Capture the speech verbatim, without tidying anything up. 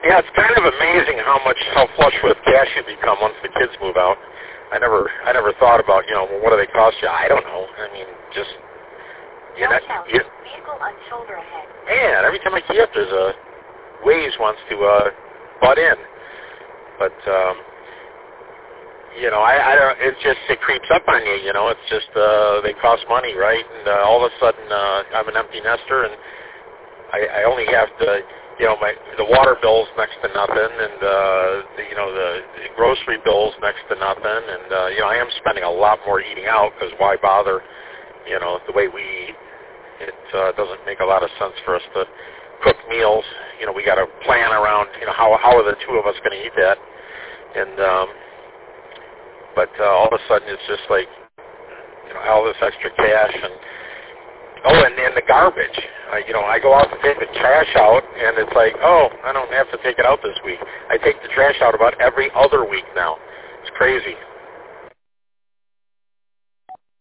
Yeah, it's kind of amazing how much how flush with cash you become once the kids move out. I never I never thought about, you know, well, what do they cost you? I don't know. I mean, just you know, you, vehicle on shoulder ahead. man, every time I key up, there's a Waze wants to uh, butt in, but um, you know, I, I don't. It just it creeps up on you. You know, it's just uh, they cost money, right? And uh, all of a sudden, uh, I'm an empty nester, and I, I only have to. You know, my the water bill's next to nothing, and uh, the, you know the, the grocery bill's next to nothing, and uh, you know I am spending a lot more eating out because why bother? You know, the way we eat, it uh, doesn't make a lot of sense for us to cook meals. You know, we got to plan around. You know, how how are the two of us going to eat that? And um, but uh, all of a sudden, it's just like you know all this extra cash and. Oh, and, and the garbage. Uh, you know, I go out to take the trash out, and it's like, oh, I don't have to take it out this week. I take the trash out about every other week now. It's crazy.